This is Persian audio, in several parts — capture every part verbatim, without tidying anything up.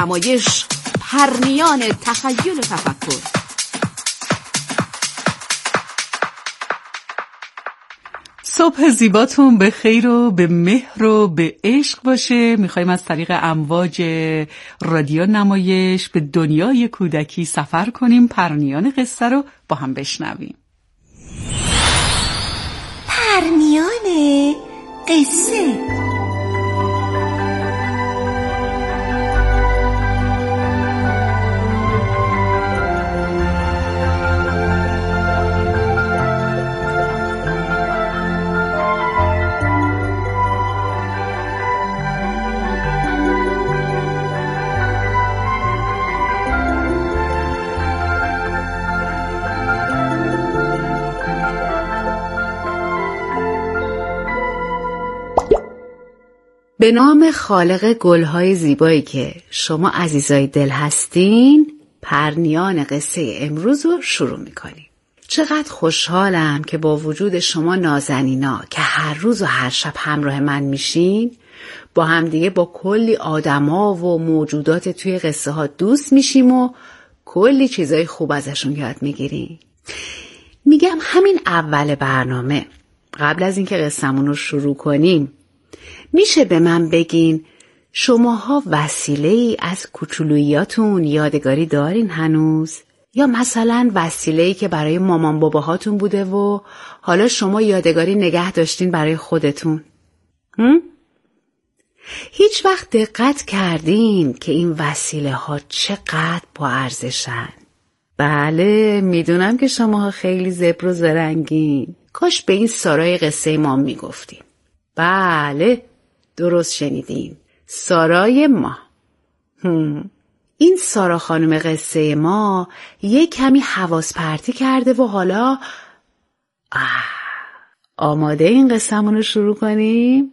نمایش، پرنیان تخیل و تفکر. صبح زیباتون به خیر و به مهر و به عشق باشه. میخوایم از طریق امواج رادیو نمایش به دنیای کودکی سفر کنیم. پرنیان قصه رو با هم بشنویم. پرنیان قصه. به نام خالق گلهای زیبایی که شما عزیزای دل هستین، پرنیان قصه امروز رو شروع میکنیم. چقدر خوشحالم که با وجود شما نازنینا که هر روز و هر شب همراه من میشین، با همدیگه با کلی آدما و موجودات توی قصه ها دوست میشیم و کلی چیزای خوب ازشون یاد میگیریم. میگم همین اول برنامه، قبل از اینکه قصه‌مون رو شروع کنیم، میشه به من بگین شماها وسیله‌ای از کوچولوییاتون یادگاری دارین هنوز؟ یا مثلا وسیله‌ای که برای مامان باباهاتون بوده و حالا شما یادگاری نگه داشتین برای خودتون؟ هم؟ هیچ وقت دقت کردین که این وسیله ها چقدر با ارزشن؟ بله، میدونم که شماها خیلی زبر و زرنگین. کاش به این سارای قصه ما میگفتیم. بله، درست شنیدین، سارای ما. هم. این سارا خانم قصه ما یک کمی حواس پرتی کرده و حالا آه. آماده این قصه‌مون رو شروع کنیم؟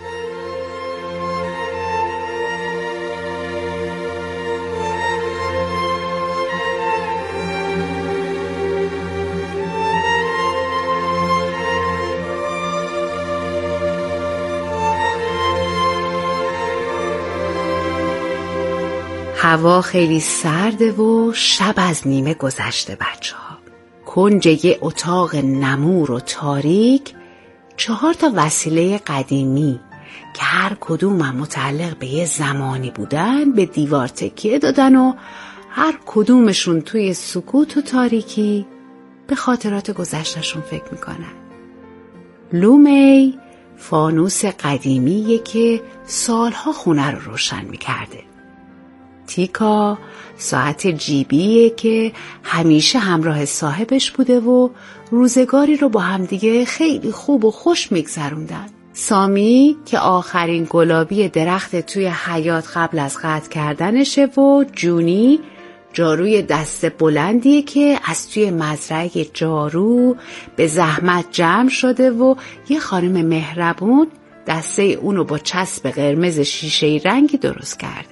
هوا خیلی سرده و شب از نیمه گذشته بچه ها. کنج یه اتاق نمور و تاریک چهار تا وسیله قدیمی که هر کدوم هم متعلق به یه زمانی بودن به دیوار تکیه دادن و هر کدومشون توی سکوت و تاریکی به خاطرات گذشتشون فکر میکنن. لومی فانوس قدیمیه که سالها خونه رو روشن میکرده. تیکا ساعت جیبیه که همیشه همراه صاحبش بوده و روزگاری رو با همدیگه خیلی خوب و خوش میگذروندن. سامی که آخرین گلابی درخت توی حیاط قبل از قطع کردنشه و جونی جاروی دست بلندیه که از توی مزرعه جارو به زحمت جمع شده و یه خانم مهربون دسته اونو با چسب قرمز شیشه‌ای رنگی درست کرده.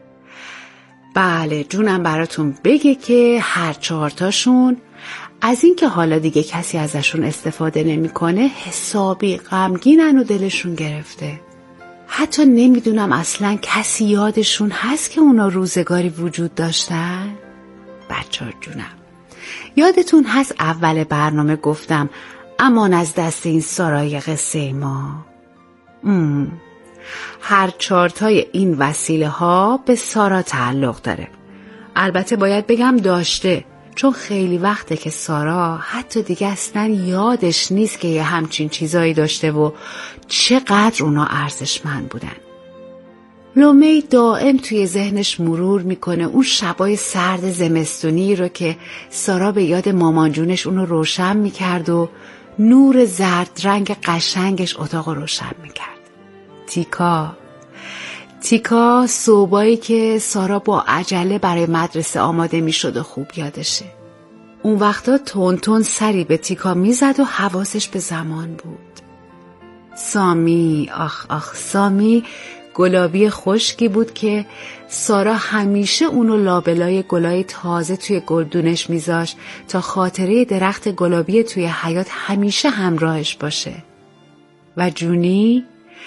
بله، جونم براتون بگه که هر چهارتاشون از این که حالا دیگه کسی ازشون استفاده نمیکنه حسابی غمگینن و دلشون گرفته. حتی نمیدونم اصلا کسی یادشون هست که اونا روزگاری وجود داشتن؟ بچه ها جونم، یادتون هست اول برنامه گفتم امان از دست این سارای قصه ما؟ ام. هر چارتای این وسیله ها به سارا تعلق داره. البته باید بگم داشته، چون خیلی وقته که سارا حتی دیگه اصلا یادش نیست که یه همچین چیزایی داشته و چقدر اونا ارزشمند بودن. لومی دائم توی ذهنش مرور میکنه اون شبای سرد زمستونی رو که سارا به یاد مامان جونش اونو روشن میکرد و نور زرد رنگ قشنگش اتاق روشن میکرد. تیکا تیکا صبحایی که سارا با عجله برای مدرسه آماده می شد و خوب یادشه. اون وقتا تون تون سری به تیکا می زد و حواسش به زمان بود. سامی، آخ آخ سامی گلابی خشکی بود که سارا همیشه اونو لابلای گلای تازه توی گلدونش میذاشت تا خاطره درخت گلابی توی حیاط همیشه همراهش باشه. و جونی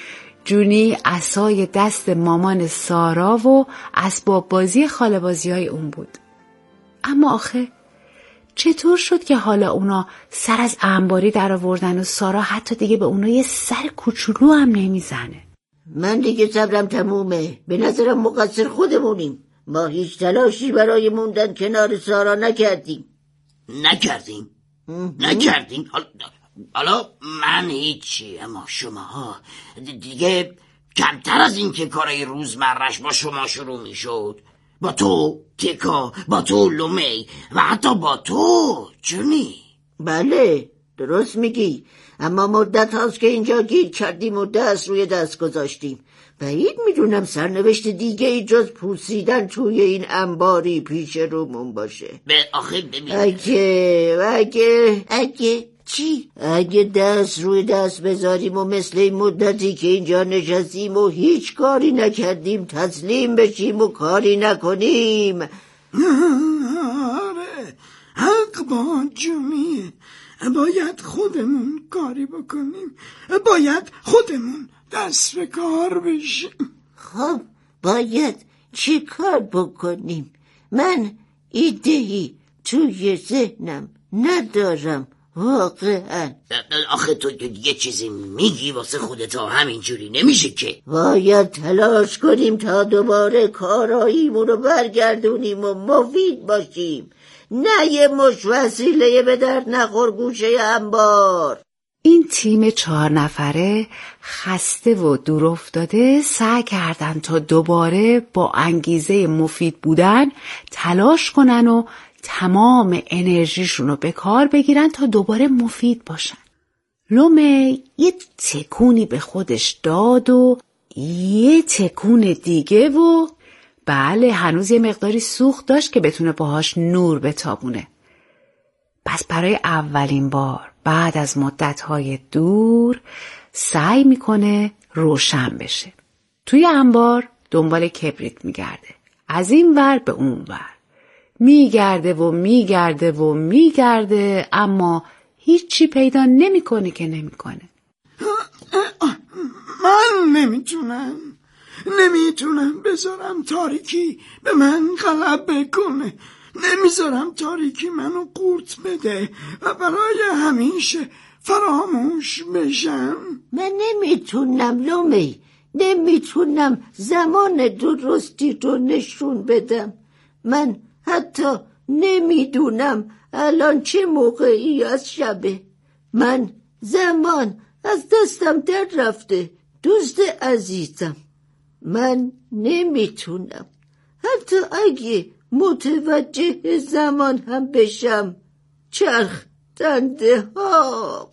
جونی عصای دست مامان سارا و اسباب بازی خاله بازی های اون بود. اما آخه چطور شد که حالا اونا سر از انباری در آوردن و سارا حتی دیگه به اونا یه سر کوچولو هم نمیزنه؟ من دیگه صبرم تمومه. به نظرم مقصر خودمونیم. ما هیچ تلاشی برای موندن کنار سارا نکردیم. نکردیم؟ نکردیم؟ حالا من هیچی، اما شما دیگه کمتر از این که کارای روزمرش با شما شروع می شد. با تو تیکا، با تو لومی و حتی با تو جونی. بله درست میگی، اما مدت هاست که اینجا گیر کردیم و دست روی دست گذاشتیم. بعید میدونم سرنوشت دیگه ای جز پوسیدن توی این انباری پیش رومون باشه. به آخه ببین، اگه اگه اگه چی؟ اگه دست روی دست بذاریم و مثل این مدتی که اینجا نشستیم و هیچ کاری نکردیم تسلیم بشیم و کاری نکنیم. آره حق با جونیه، باید خودمون کاری بکنیم، باید خودمون دست به کار بشیم. خب باید چی کار بکنیم؟ من ایدهی توی ذهنم ندارم واقعا. آخه تو یه چیزی میگی واسه خودت همینجوری نمیشه که. باید تلاش کنیم تا دوباره کاراییمون رو برگردونیم و مفید باشیم، نه یه مش وسیله به درد نخور گوشه انبار. این تیم چهار نفره خسته و دور افتاده سعی کردن تا دوباره با انگیزه مفید بودن تلاش کنن و تمام انرژیشون رو به کار بگیرن تا دوباره مفید باشن. لومه یه تکونی به خودش داد و یه تکون دیگه و بله هنوز یه مقداری سوخت داشت که بتونه باهاش نور بتابونه. پس برای اولین بار بعد از مدت‌های دور سعی میکنه روشن بشه. توی انبار دنبال کبریت میگرده، از این ور به اون ور میگرده و میگرده و میگرده، اما هیچی پیدا نمیکنه که نمیکنه. من نمیتونم نمیتونم بذارم تاریکی به من غلبه کنه، نمیذارم تاریکی منو قورت بده و برای همیشه فراموش بشم. من نمیتونم لومی، نمیتونم زمان درستی رو نشون بدم. من حتی نمیدونم الان چه موقعی از شبه. من زمان از دستم در رفته دوست عزیزم. من نمیتونم حتی اگه متوجه زمان هم بشم. چرخ دنده ها.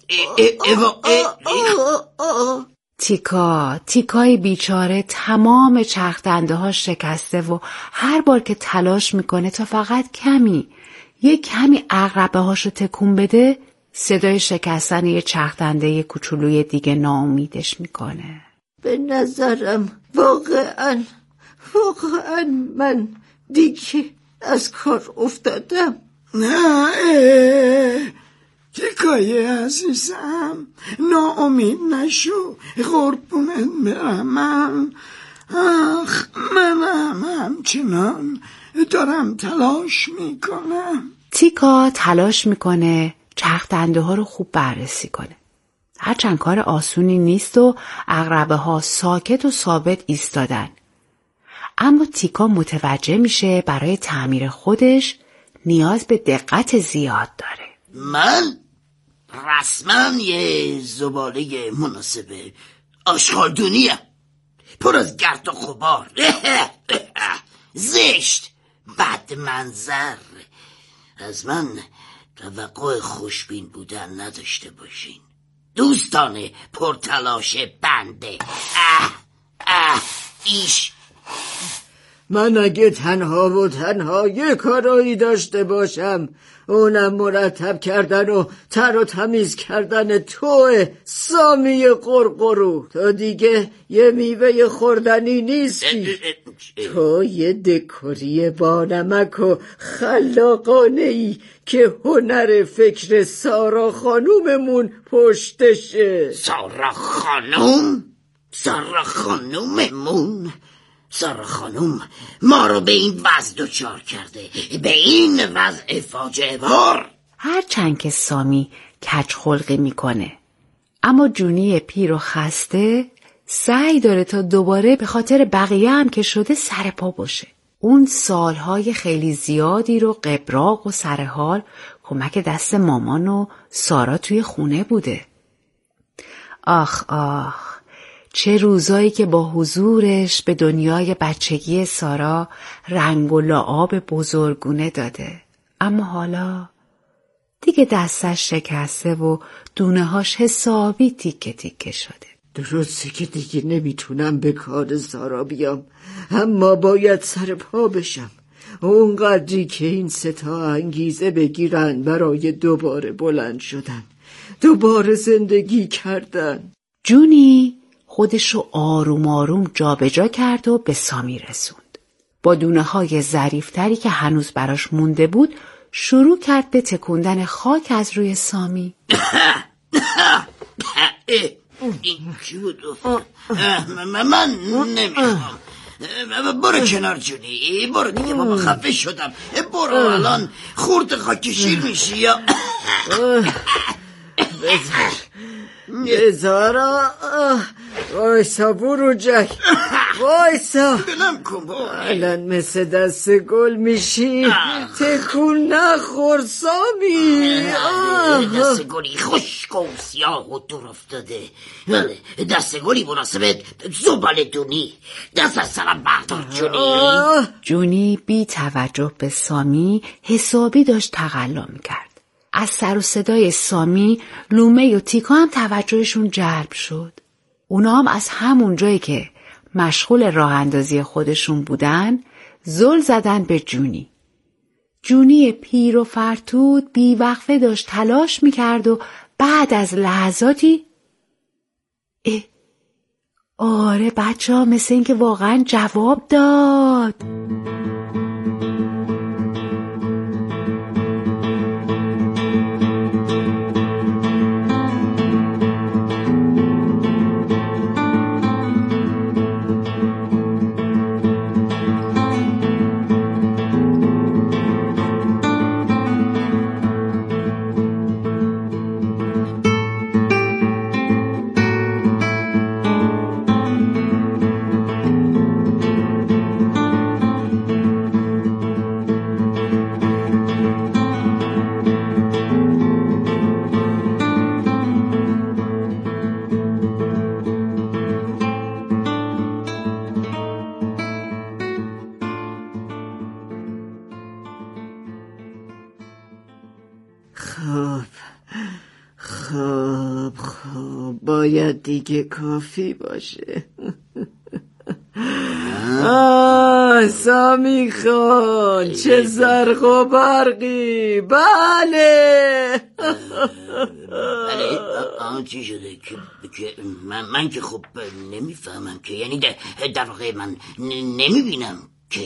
تیکا تیکای بیچاره تمام چرخ دنده ها شکسته و هر بار که تلاش میکنه تا فقط کمی یه کمی عقربه هاشو تکون بده، صدای شکستن یه چرخ دنده کوچولوی دیگه ناامیدش میکنه. به نظرم واقعا واقعا من دیگه از کار افتادم. نه تیکای عزیزم، ناامید نشو، قربونت برم. من آخ منم همچنان دارم تلاش میکنم. تیکا تلاش میکنه چرخ دنده ها رو خوب بررسی کنه. هرچند کار آسونی نیست و عقربه ها ساکت و ثابت ایستادن، اما تیکا متوجه میشه برای تعمیر خودش نیاز به دقت زیاد داره. من رسما یه زباله مناسب آشغالدونیم، پر از گرد و غبار، زشت، بد منظر. از من توقع خوشبین بودن نداشته باشین دوستان پرتلاش بنده. اه اه ایش. من اگه تنها و تنها یه کارایی داشته باشم اونم مرتب کردن و تر و تمیز کردن توه سامی قرقرو. تو دیگه یه میوه خوردنی نیستی، تو یه دکوری بانمک و خلاقانه ای که هنر فکر سارا خانوممون پشتشه. سارا خانوم؟ سارا خانوممون، سارا خانوم ما رو به این وضع دچار کرده، به این وضع فاجعه بار. هرچند که سامی کج خلقی میکنه، اما جونی پیر و خسته سعی داره تا دوباره به خاطر بقیه هم که شده سر پا باشه. اون سالهای خیلی زیادی رو قبراق و سرحال کمک دست مامان و سارا توی خونه بوده. آخ آخ، چه روزایی که با حضورش به دنیای بچگی سارا رنگ و لعاب بزرگونه داده. اما حالا دیگه دستش شکسته و دونه هاش حسابی تیکه تیکه شده. درسته که دیگه نمیتونم به کار سارا بیام، اما باید سر پا بشم. اونقدری که این ستا انگیزه بگیرن برای دوباره بلند شدن، دوباره زندگی کردن. جونی خودشو آروم آروم جا به جا کرد و به سامی رسوند. با دونه های ظریفتری که هنوز براش مونده بود شروع کرد به تکوندن خاک از روی سامی. این کی بود؟ من نمیخوام. برو کنار جونی، برو دیگه بابا، خفه شدم. برو الان خورد خاک شیر میشی یا بذارا. وایسا برو جک، وایسا. بلم کن بابا، الان مثل دست گل میشی. تکون نخور سامی. دست گلی خشک و سیاه و دور افتاده. دست گلی مناسبت زبالتونی. دست از سرم بردار جونی. جونی بی توجه به سامی حسابی داشت تقلا میکرد. از سر و صدای سامی لومه و تیکا هم توجهشون جلب شد. اونا هم از همون جایی که مشغول راه اندازی خودشون بودن زل زدن به جونی. جونی پیر و فرتود بی وقفه داشت تلاش میکرد و بعد از لحظاتی اه آره بچه ها، مثل این که واقعا جواب داد. خب خب خب باید دیگه کافی باشه. آه سامی خان، چه زرق و برقی. بله بله. آه چی شده که, که من, من که خب نمیفهمم که، یعنی در واقع من نمیبینم که.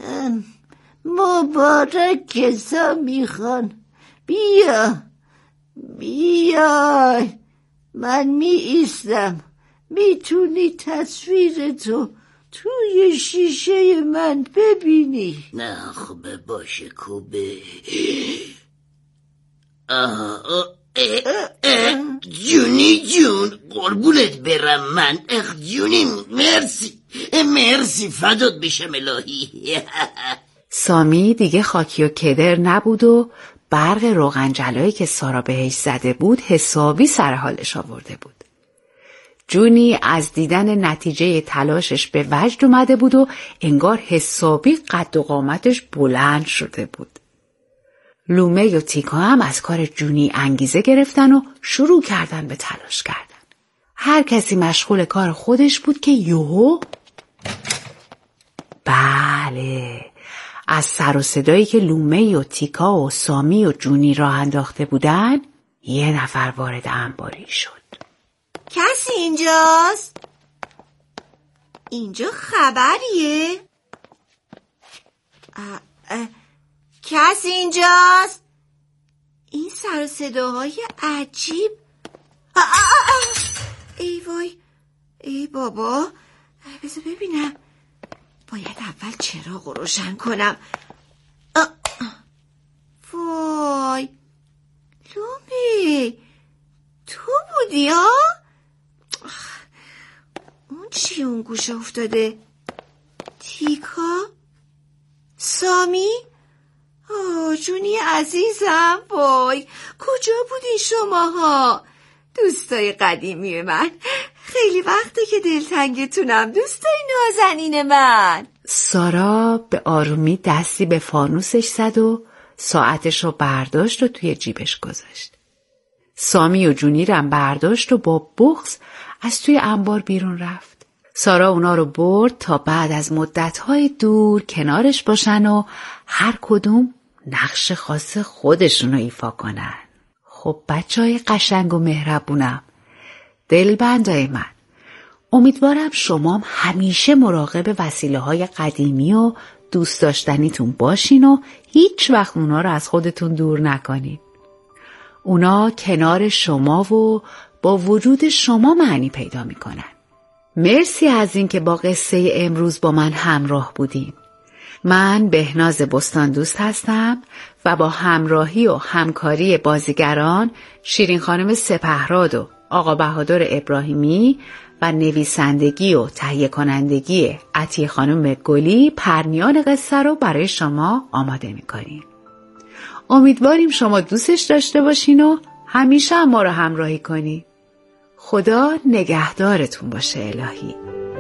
مبارک سامی خان، بیا بیا، من می ایستم. میتونی تصویر تو توی شیشه من ببینی. نه خب باشه کوبه. آه جونی جون، قربونت برم من. اخ جونی مرسی مرسی، فدات بشم الهی. سامی دیگه خاکی و کدر نبود و برق روغن جلایی که سارا بهش زده بود حسابی سر حالش آورده بود. جونی از دیدن نتیجه تلاشش به وجد اومده بود و انگار حسابی قد و قامتش بلند شده بود. لومه و تیکا هم از کار جونی انگیزه گرفتن و شروع کردن به تلاش کردن. هر کسی مشغول کار خودش بود که یهو بله، از سر و صدایی که لومه و تیکا و سامی و جونی راه انداخته بودن یه نفر وارد انباری شد. کسی اینجاست؟ اینجا خبریه؟ اه اه. کسی اینجاست؟ این سر و صداهای عجیب. اه اه اه. ای وای ای بابا، بذار ببینم. باید اول چراغ رو روشن کنم. آه. وای لومی، تو بودی ها؟ اون چیه اون گوشه افتاده؟ تیکا؟ سامی؟ آه جونی عزیزم، وای کجا بودی شماها؟ دوستای قدیمی من، خیلی وقته که دلتنگتونم دوستای نازنین من. سارا به آرومی دستی به فانوسش زد و ساعتش رو برداشت و توی جیبش گذاشت. سامی و جونیرم برداشت و با بغض از توی انبار بیرون رفت. سارا اونا رو برد تا بعد از مدت‌های دور کنارش باشن و هر کدوم نقش خاص خودشون رو ایفا کنن. خب بچه‌های قشنگ و مهربونم، دلبندای من، امیدوارم شما همیشه مراقب وسیله‌های قدیمی و دوست داشتنیتون باشین و هیچ وقت اونا رو از خودتون دور نکنین. اونا کنار شما و با وجود شما معنی پیدا میکنن. مرسی از این که با قصه امروز با من همراه بودین. من بهناز بستان دوست هستم و با همراهی و همکاری بازیگران شیرین خانم سپهراد و آقا بهادر ابراهیمی و نویسندگی و تهیه کنندگی عطیه خانم گلی پرنیان قصه رو برای شما آماده می‌کنیم. امیدواریم شما دوستش داشته باشین و همیشه هم ما رو همراهی کنین. خدا نگهدارتون باشه الهی.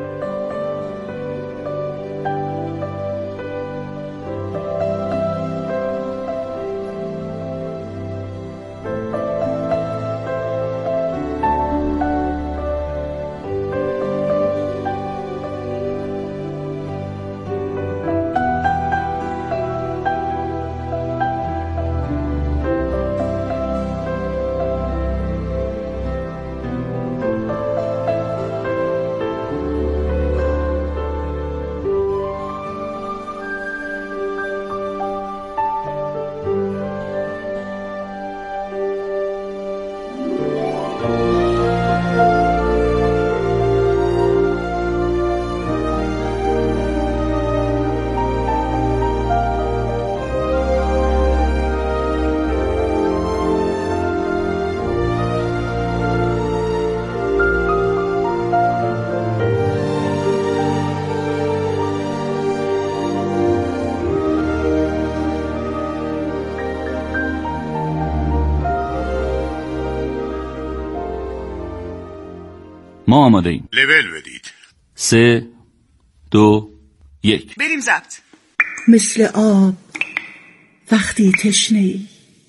ما آماده ایم. لول بدید. سه دو یک بریم ضبط. مثل آب وقتی تشنه‌ای،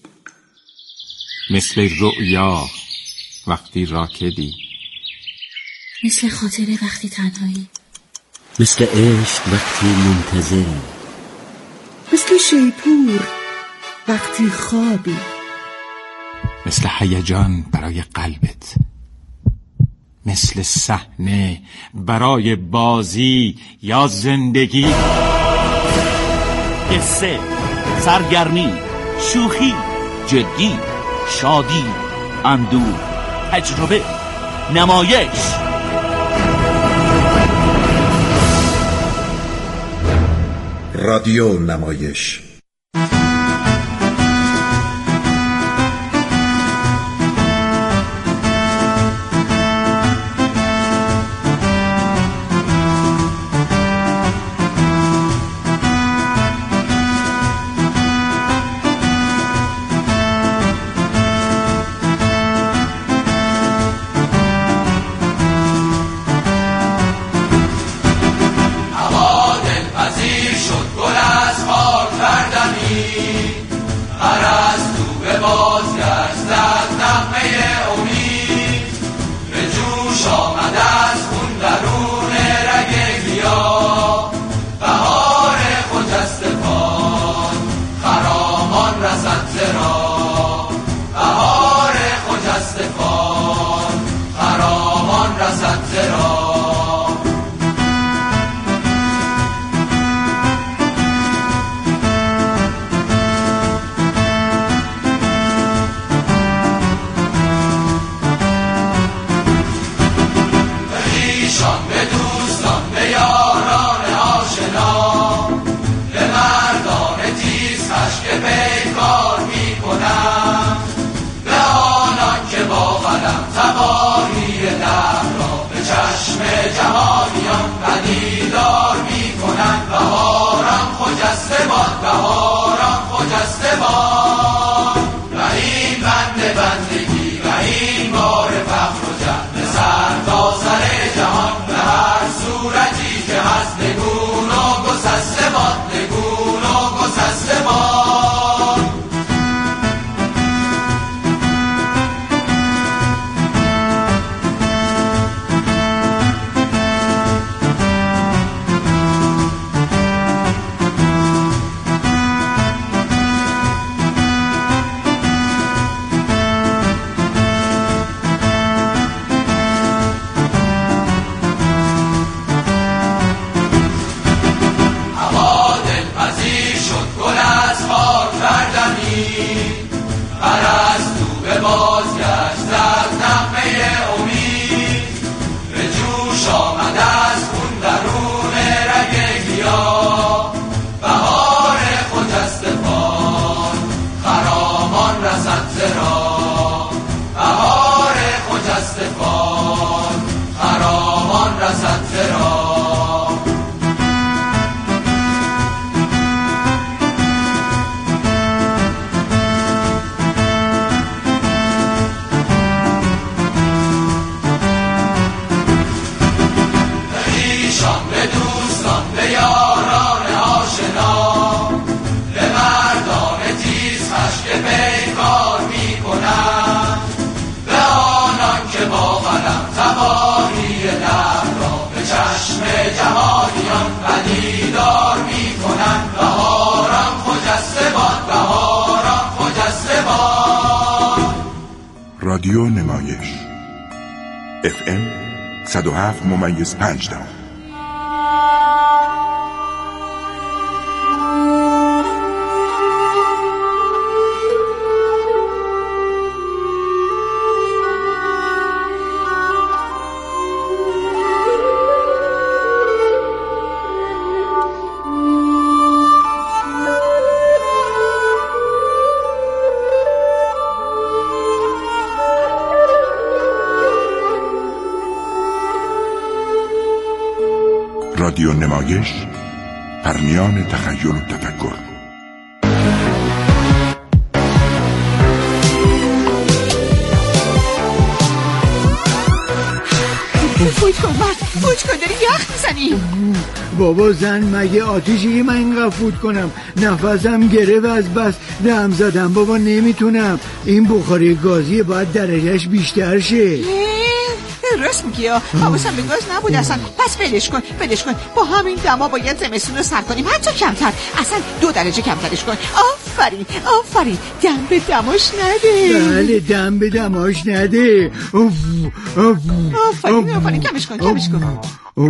مثل رؤیا وقتی راکدی، مثل خاطره وقتی تنهایی، مثل عشق وقتی منتظری، مثل شیپور وقتی خوابی، مثل هیجان برای قلبت، مثل صحنه برای بازی یا زندگی. قصه، سرگرمی، شوخی، جدی، شادی، اندوه، تجربه، نمایش. رادیو نمایش. گل از خاک جهانیان پدیدار میکنن بهاران خجسته باد بهاران خجسته باد و این بند بندگی و این بار فخر و جهد سر تا سر جهان به هر صورتی که هست نگون و گسسته باد نگون و گسسته باد. رادیو نمایش اف ام صد و هفت ممیز پنج دهم. رادیو نمایش پرنیان تخیل و تفکر. فوت کن مرد فوت کن داری یخ میزنی. بابا زن مگه آتیشی من اینقدر فوت کنم؟ نفسم گرفت از بس دم زدم بابا نمیتونم. این بخاری گازی باید درجهش بیشتر شه. راست میگی ها حواسم به گاز نبود اصلا. پس بلش کن بلش کن با همین دما باید زمستون رو سر کنیم حتی کمتر اصلا دو درجه کمترش کن. آفرین آفرین دم به دماش نده. بله دم به دماش نده. اوف اوف آفرین آفرین کمش کن کمش کن.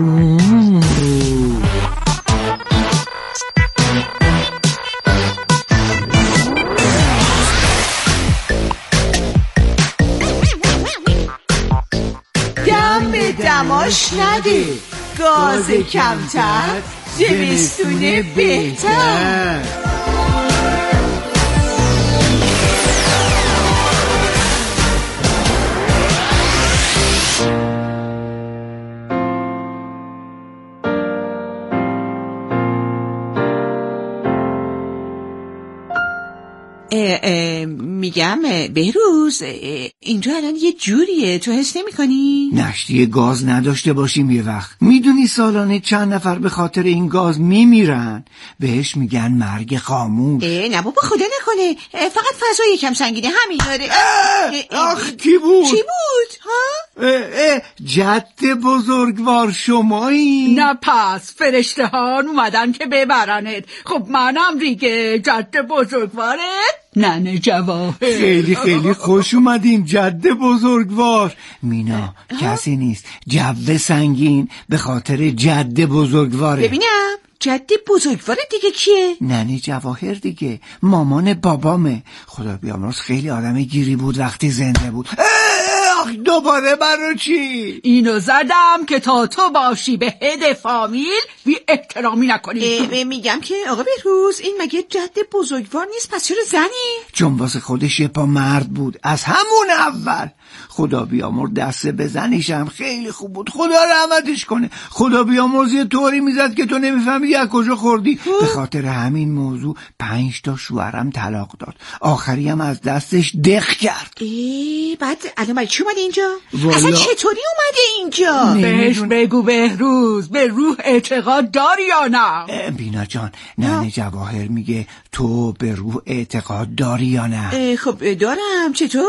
دماش نده گاز کمتر زمستون بهتر. میگم بهروز اینجا الان یه جوریه تو حس نمی کنی؟ نشتی گاز نداشته باشیم یه وقت. میدونی سالانه چند نفر به خاطر این گاز میمیرن؟ بهش میگن مرگ خاموش. نه بابا خدا نکنه فقط فضا یکم سنگینه همین داره. آخ کی بود؟ چی بود؟ ها؟ اه اه جد بزرگوار شمایی؟ نه پس فرشته ها اومدن که ببرنت. خب منم دیگه جد بزرگوارت ننه جواهر. خیلی خیلی خوش اومدین جد بزرگوار. مینا کسی نیست جو سنگین به خاطر جد بزرگواره. ببینم جد بزرگوار دیگه کیه؟ ننه جواهر دیگه مامان بابامه. خدا بیامرز خیلی آدم گیری بود وقتی زنده بود. آخ دوباره برای چی؟ اینو زدم که تا تو باشی به هد فامیل بی احترامی نکنی. میگم که آقا بهروز این مگه جد بزرگوار نیست؟ پس چرا زنی؟ چون واسه خودش یه پا مرد بود از همون اول. خدا بیامرز دسته بزنیشم خیلی خوب بود، خدا رحمتش کنه. خدا بیامرز یه طوری میزد که تو نمیفهمیدی از کجا خوردی. به خاطر همین موضوع پنج تا شوهرم طلاق داد، آخری هم از دستش دق کرد. ای بعد الان برای چی اومده اینجا؟ والا... اصلا چطوری اومده اینجا؟ بهش بگو بهروز به روح اعتقاد داری یا نه؟ بینا جان ننه جواهر میگه تو به روح اعتقاد داری یا نه؟ خب دارم. چطور؟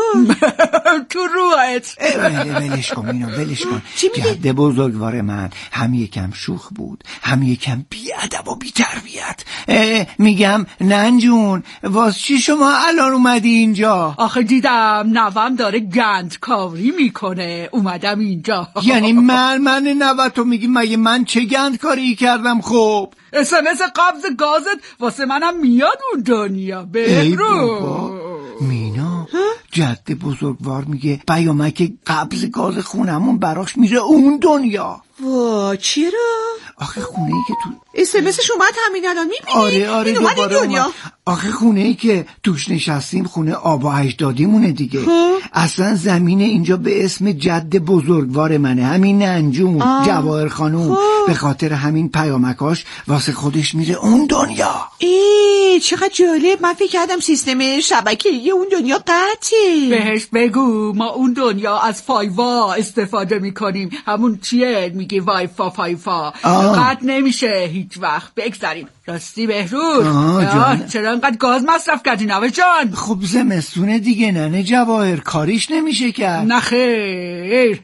تو روحت. ولش کن اینو ولش کن. جد بزرگوار من هم یکم شوخ بود هم یکم بیادب و بی تربیت. میگم ننجون واس چی شما الان اومدی اینجا؟ آخه دیدم نوام داره گندکاری میکنه اومدم اینجا. یعنی من من نوتو میگی مگه من چه گندکاری کردم؟ خب اس ام اس قبض گازت واسه منم میاد اون دنیا. بهروز مینا جد بزرگوار میگه پیامک قبض گاز خونمون براش میره اون دنیا. وا چرا؟ آخه خونه ای که تو اس ام اسش اومد همین الان میبینی؟ آره آره دوباره اومد. آخه خونه ای که توش نشستیم خونه آب و اجدادیمونه دیگه. خوب. اصلا زمین اینجا به اسم جد بزرگوار منه، همین ننجون آه. جواهر خانوم. خوب. به خاطر همین پیامکاش واسه خودش میره اون دنیا. ای چقدر جالب. من فکر کردم سیستم شبکه‌ای اون دنیا قطعه. بهش بگو ما اون دنیا از فایوا استفاده میکنیم. همون چیه میگی وای فا فایفا قطع نمیشه هیچ وقت. بگذاریم. راستی بهروز چرا انقدر گاز مصرف کردی نوه جان؟ خب زمستونه دیگه ننه جواهر کاریش نمیشه کرد. نه خیر.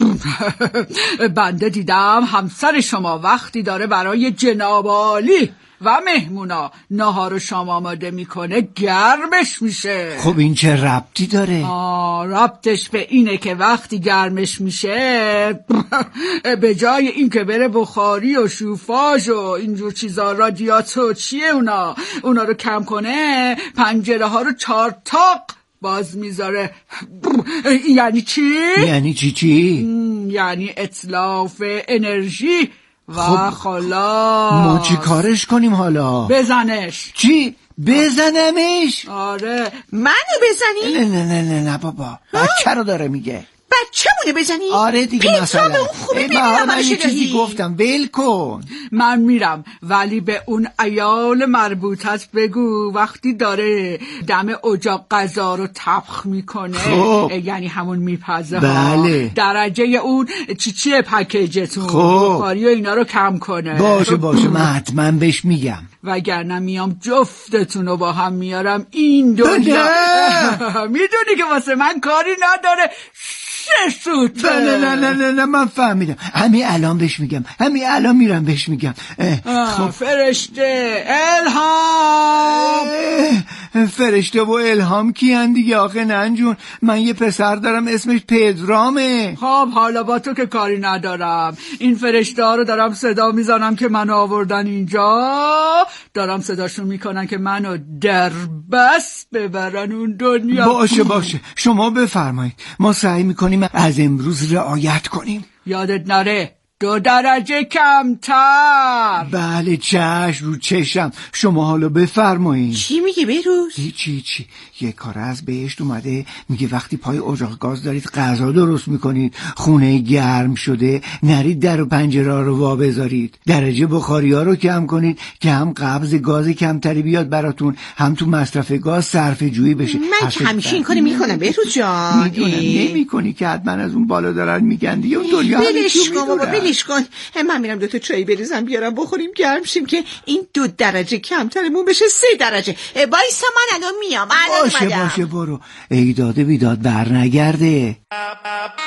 بنده دیدم همسر شما وقتی داره برای جناب عالی و مهمونا ناهار و شام آماده میکنه گرمش میشه. خب این چه ربطی داره؟ آه ربطش به اینه که وقتی گرمش میشه به جای این که بره بخاری و شوفاژ و اینجور چیزا رادیاتور چیه اونا اونا رو کم کنه پنجره ها رو چهار تاق باز میذاره. یعنی چی؟ یعنی چی چی؟ یعنی اتلاف انرژی و خب خلاص. ما چی کارش کنیم حالا؟ بزنش. چی؟ بزنمش؟ آره. منو بزنی؟ نه نه نه نه, نه بابا بچه رو داره میگه. بچه مونه بزنی؟ آره دیگه مثلا به اون خوبی ببینم. من یه چیزی گفتم ول کن. من میرم ولی به اون عیال مربوطت بگو وقتی داره دم اجاق غذا رو طبخ میکنه خب. یعنی همون میپزه بله. درجه اون چی چیه پکیجتون خب. بخاری و اینا رو کم کنه. باشه باشه من حتما بهش میگم وگرنه میام جفتتون رو با هم میارم این دنیا. میدونی که واسه من کاری نداره. نه نه نه نه نه, نه من فهمیدم. همین الان بهش میگم همین الان میرم بهش میگم. خب فرشته الهام. فرشته و الهام کیان دیگه آخه ننجون؟ من یه پسر دارم اسمش پدرامه. خب حالا با تو که کاری ندارم. این فرشته ها رو دارم صدا میزنم که منو آوردن اینجا، دارم صداشون میکنن که منو در بس ببرن اون دنیا. باشه باشه شما بفرمایید ما سعی میکنیم از امروز رعایت کنیم. یادت نره دو درجه کمتر. بله چشم رو چشم. شما حالا بفرمایید. چی میگه بهروز؟ چی چی یه کار از بهشت اومده میگه وقتی پای اجاق گاز دارید غذا درست میکنید خونه گرم شده نرید در و پنجره رو وا بذارید، درجه بخاری ها رو کم کنید که هم قبض گاز کمتری بیاد براتون هم تو مصرف گاز صرفه جویی بشه. من که همیشه این کاری میکنم بهروز جان. میدونم نمیکنی که حتما از اون بالا دارن میگن دیگه اون دنیا بلش کن بابا بلش کن. من میرم دو تا چای بریزم بیارم بخوریم گرم شیم که این دو درجه کمترمون بشه سه درجه. وایسا من الان میام. الان باشه اومدم. باشه برو ای داده بیداد بر نگرده.